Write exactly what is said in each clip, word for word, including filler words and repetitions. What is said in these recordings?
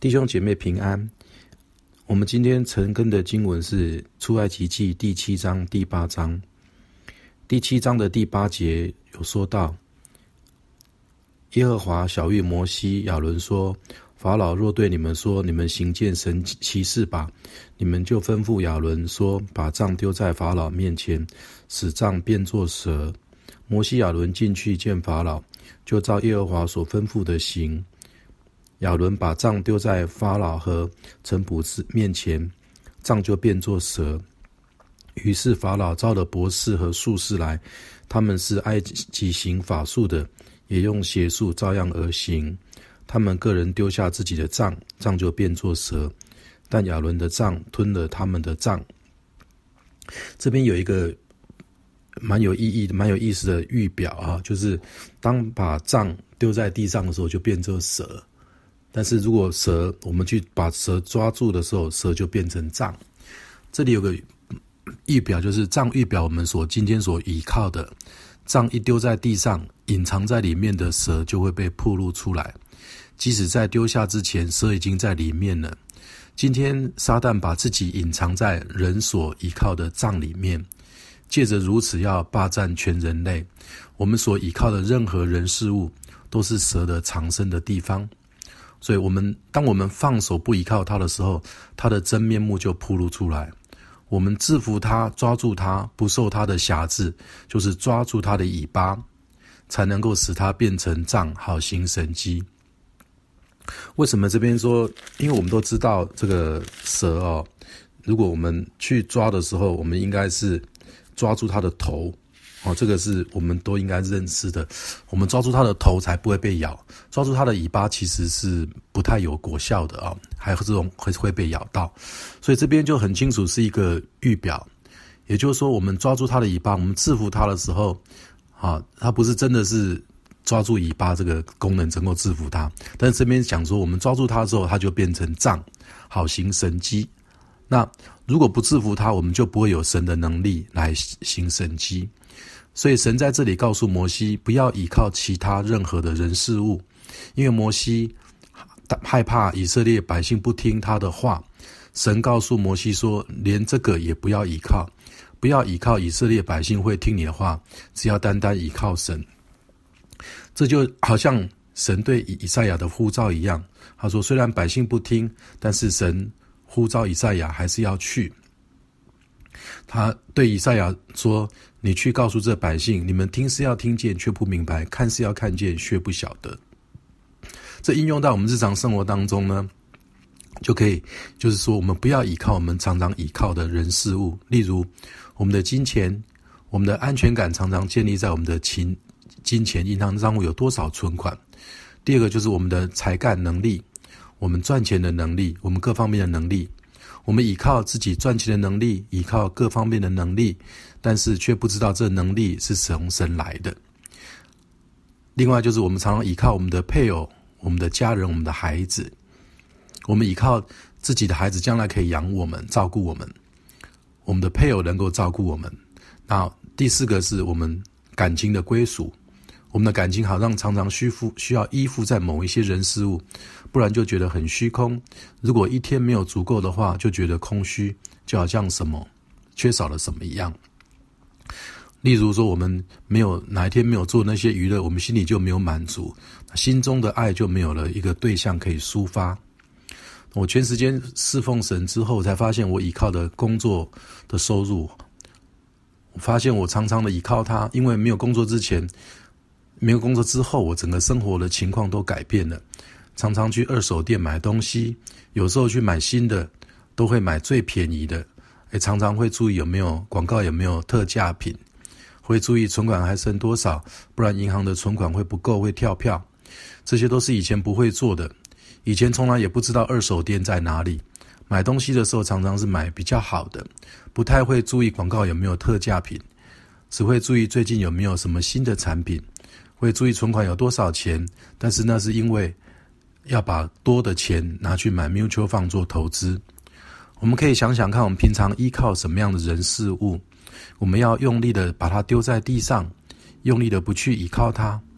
弟兄姐妹平安。我们今天晨更的经文是出埃及记第七章第八章。第七章的第八节有说到，耶和华晓谕摩西亚伦说，法老若对你们说，你们行见神奇事吧，你们就吩咐亚伦说，把杖丢在法老面前，使杖变作蛇。摩西亚伦进去见法老，就照耶和华所吩咐的行。亚伦把杖丢在法老和臣仆面前，杖就变作蛇。于是法老召了博士和术士来，他们是埃及行法术的，也用邪术照样而行。他们个人丢下自己的杖，杖就变作蛇，但亚伦的杖吞了他们的杖。这边有一个蛮有意义的、蛮有意思的预表啊，就是当把杖丢在地上的时候，就变作蛇。但是如果蛇，我们去把蛇抓住的时候，蛇就变成杖。这里有个预表，就是杖预表我们所今天所依靠的，杖一丢在地上，隐藏在里面的蛇就会被暴露出来。即使在丢下之前，蛇已经在里面了。今天撒旦把自己隐藏在人所依靠的杖里面，借着如此要霸占全人类。我们所依靠的任何人事物，都是蛇的藏身的地方。所以我们当我们放手不依靠他的时候，他的真面目就暴露出来。我们制服他，抓住他，不受他的辖制，就是抓住他的尾巴，才能够使他变成杖，好行神迹。为什么这边说？因为我们都知道这个蛇哦，如果我们去抓的时候，我们应该是抓住它的头哦，这个是我们都应该认识的。我们抓住它的头才不会被咬，抓住它的尾巴其实是不太有果效的啊、哦，还有这种会会被咬到。所以这边就很清楚是一个预表，也就是说，我们抓住它的尾巴，我们制服它的时候，啊，它不是真的是抓住尾巴这个功能能够制服它，但是这边讲说，我们抓住它之后，它就变成杖，好行神迹。那如果不制服它，我们就不会有神的能力来行神迹。所以神在这里告诉摩西，不要依靠其他任何的人事物，因为摩西害怕以色列百姓不听他的话。神告诉摩西说，连这个也不要依靠，不要依靠以色列百姓会听你的话，只要单单依靠神。这就好像神对以赛亚的呼召一样，他说虽然百姓不听，但是神呼召以赛亚还是要去。他对以赛亚说，你去告诉这百姓，你们听是要听见却不明白，看是要看见却不晓得。这应用到我们日常生活当中呢，就可以就是说，我们不要依靠我们常常依靠的人事物，例如我们的金钱，我们的安全感常常建立在我们的金金钱银行账户有多少存款。第二个就是我们的才干能力，我们赚钱的能力，我们各方面的能力。我们依靠自己赚钱的能力，依靠各方面的能力，但是却不知道这能力是从神来的。另外就是我们常常依靠我们的配偶，我们的家人，我们的孩子。我们依靠自己的孩子将来可以养我们，照顾我们，我们的配偶能够照顾我们。那第四个是我们感情的归属，我们的感情好像常常需附需要依附在某一些人事物，不然就觉得很虚空。如果一天没有足够的话，就觉得空虚，就好像什么缺少了什么一样。例如说，我们没有哪一天没有做那些娱乐，我们心里就没有满足，心中的爱就没有了一个对象可以抒发。我全时间侍奉神之后，才发现我依靠的工作的收入，我发现我常常的依靠它，因为没有工作之前，没有工作之后，我整个生活的情况都改变了。常常去二手店买东西，有时候去买新的，都会买最便宜的，也常常会注意有没有广告，有没有特价品，会注意存款还剩多少，不然银行的存款会不够，会跳票。这些都是以前不会做的，以前从来也不知道二手店在哪里。买东西的时候常常是买比较好的，不太会注意广告有没有特价品，只会注意最近有没有什么新的产品，会注意存款有多少钱，但是那是因为要把多的钱拿去买 mutual fund 做投资。我们可以想想看，我们平常依靠什么样的人事物，我们要用力的把它丢在地上，用力的不去依靠它，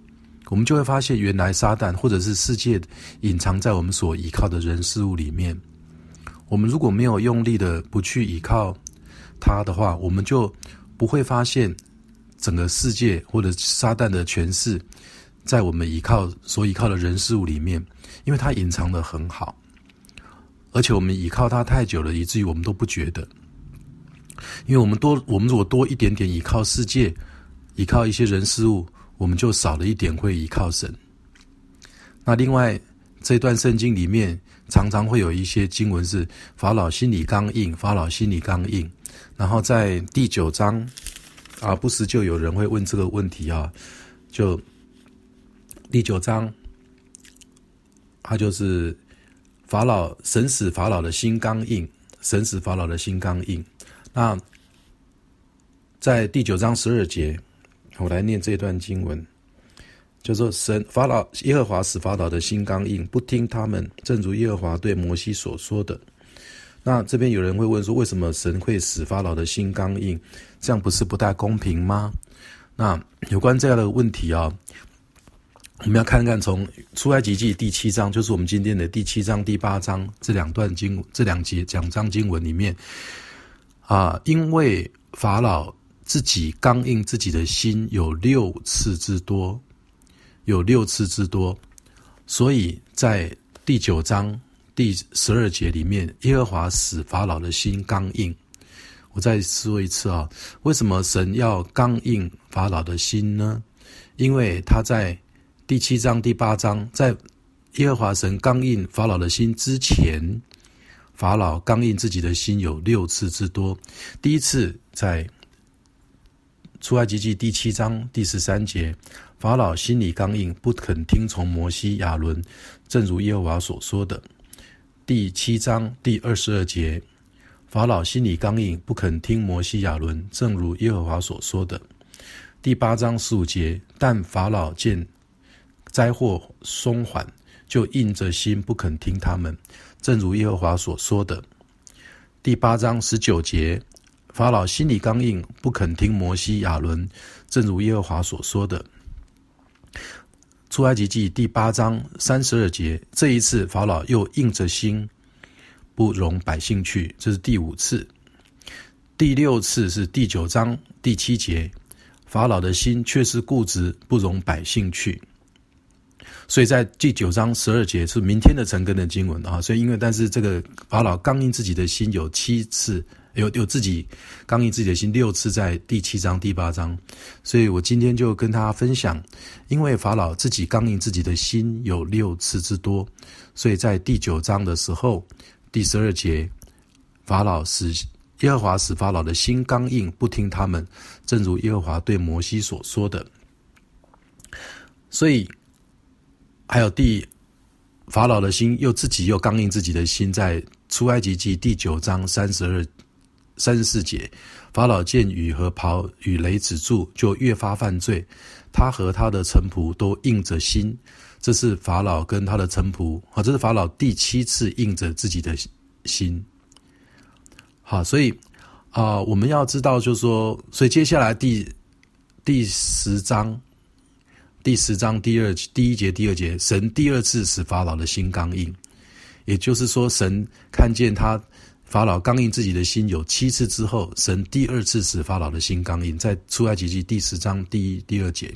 我们就会发现原来撒旦或者是世界隐藏在我们所依靠的人事物里面。我们如果没有用力的不去依靠它的话，我们就不会发现整个世界或者撒旦的权势在我们依靠所依靠的人事物里面，因为它隐藏得很好，而且我们依靠它太久了，以至于我们都不觉得。因为我们多，我们如果多一点点依靠世界，依靠一些人事物，我们就少了一点会依靠神。那另外这段圣经里面常常会有一些经文是法老心里刚硬，法老心里刚硬。然后在第九章啊，不时就有人会问这个问题啊，就第九章，他就是法老，神使法老的心刚硬，神使法老的心刚硬。那在第九章十二节，我来念这段经文，就说神法老耶和华使法老的心刚硬，不听他们，正如耶和华对摩西所说的。那这边有人会问说，为什么神会使法老的心刚硬？这样不是不太公平吗？那有关这样的问题啊，我们要看看从出埃及记第七章，就是我们今天的第七章、第八章这两段经这两节两章经文里面啊，因为法老自己刚硬自己的心有六次之多，有六次之多，所以在第九章第十二节里面，耶和华使法老的心刚硬。我再说一次啊，为什么神要刚硬法老的心呢？因为他在第七章、第八章，在耶和华神刚硬法老的心之前，法老刚硬自己的心有六次之多。第一次在出埃及记第七章第十三节，法老心里刚硬，不肯听从摩西、亚伦，正如耶和华所说的。第七章第二十二节，法老心里刚硬，不肯听摩西、亚伦，正如耶和华所说的。第八章十五节，但法老见灾祸松缓，就硬着心不肯听他们，正如耶和华所说的。第八章十九节，法老心里刚硬，不肯听摩西、亚伦，正如耶和华所说的。出埃及记第八章三十二节，这一次法老又硬着心不容百姓去，这是第五次。第六次是第九章第七节，法老的心却是固执不容百姓去。所以在第九章十二节是明天的晨更的经文啊，所以因为但是这个法老刚硬自己的心有七次，有有自己刚硬自己的心六次，在第七章第八章，所以我今天就跟大家分享，因为法老自己刚硬自己的心有六次之多，所以在第九章的时候第十二节，法老使耶和华使法老的心刚硬，不听他们，正如耶和华对摩西所说的。所以还有第法老的心又自己又刚硬自己的心，在出埃及记第九章三十二三十四节，法老见雨和雹与雷止住，就越发犯罪，他和他的臣仆都硬着心。这是法老跟他的臣仆，好，这是法老第七次硬着自己的心。好，所以啊、呃，我们要知道，就是说，所以接下来第第十章。第十章第二第一节第二节，神第二次使法老的心刚硬，也就是说，神看见他法老刚硬自己的心有七次之后，神第二次使法老的心刚硬，在出埃及记第十章第一第二节。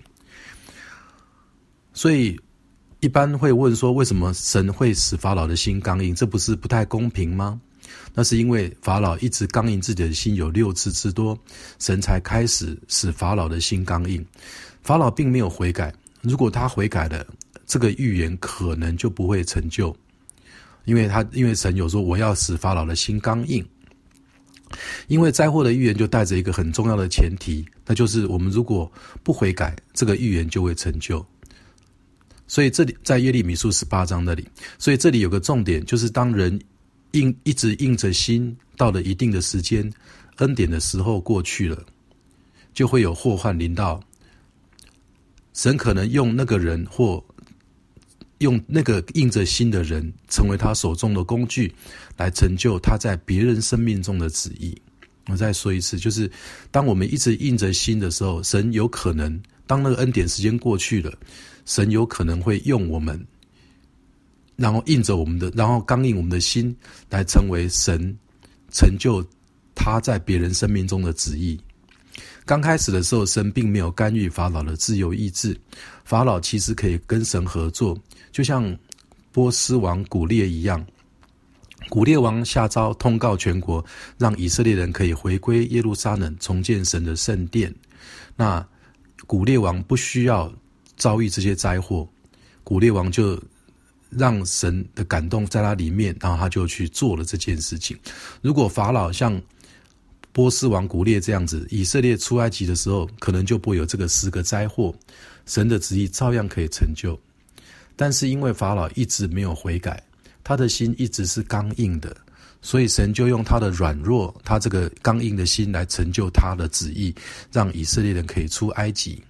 所以一般会问说，为什么神会使法老的心刚硬？这不是不太公平吗？那是因为法老一直刚硬自己的心有六次之多，神才开始使法老的心刚硬。法老并没有悔改，如果他悔改了，这个预言可能就不会成就，因为他因为神有说我要使法老的心刚硬。因为灾祸的预言就带着一个很重要的前提，那就是我们如果不悔改，这个预言就会成就。所以这里在耶利米书十八章那里，所以这里有个重点，就是当人硬一直硬着心，到了一定的时间，恩典的时候过去了，就会有祸患临到。神可能用那个人或用那个硬着心的人成为他手中的工具，来成就他在别人生命中的旨意。我再说一次，就是当我们一直硬着心的时候，神有可能当那个恩典时间过去了， 神有可能会用我们，然后印着我们的，然后刚硬我们的心，来成为神成就他在别人生命中的旨意。刚开始的时候，神并没有干预法老的自由意志，法老其实可以跟神合作，就像波斯王古列一样。古列王下诏通告全国，让以色列人可以回归耶路撒冷，重建神的圣殿。那古列王不需要遭遇这些灾祸，古列王就让神的感动在他里面，然后他就去做了这件事情。如果法老像波斯王古列这样子，以色列出埃及的时候，可能就不会有这个十个灾祸，神的旨意照样可以成就。但是因为法老一直没有悔改，他的心一直是刚硬的，所以神就用他的软弱，他这个刚硬的心来成就他的旨意，让以色列人可以出埃及。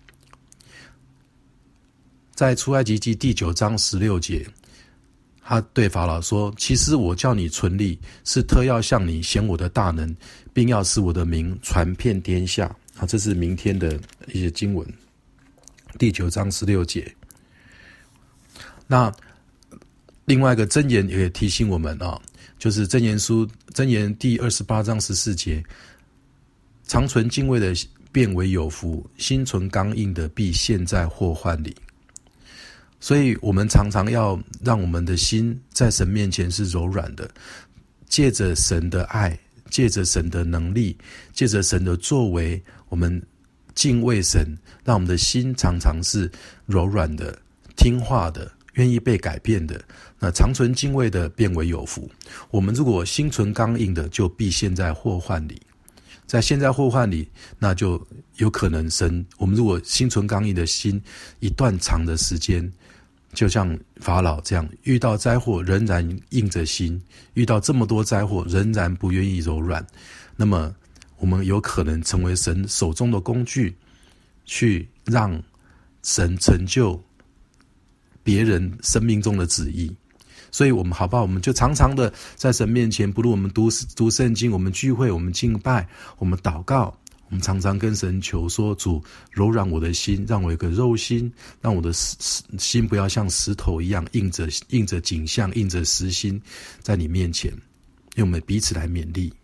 在出埃及记第九章十六节，他对法老说，其实我叫你存立，是特要向你显我的大能，并要使我的名传遍天下。啊，这是明天的一些经文，第九章十六节。那另外一个箴言也提醒我们啊，就是箴言书箴言第二十八章十四节，常存敬畏的变为有福，心存刚硬的必陷在祸患里。所以我们常常要让我们的心在神面前是柔软的，借着神的爱，借着神的能力，借着神的作为，我们敬畏神，让我们的心常常是柔软的、听话的，愿意被改变的。那常存敬畏的变为有福。我们如果心存刚硬的，就必陷在祸患里。在陷在祸患里，那就有可能神，我们如果心存刚硬的心，一段长的时间，就像法老这样，遇到灾祸仍然硬着心，遇到这么多灾祸仍然不愿意柔软，那么我们有可能成为神手中的工具，去让神成就别人生命中的旨意。所以我们好不好，我们就常常的在神面前，不论我们读读圣经，我们聚会，我们敬拜，我们祷告，我们常常跟神求说，主柔软我的心，让我有个肉心，让我的心不要像石头一样印着印着景象，印着实心在你面前。因为我们彼此来勉励。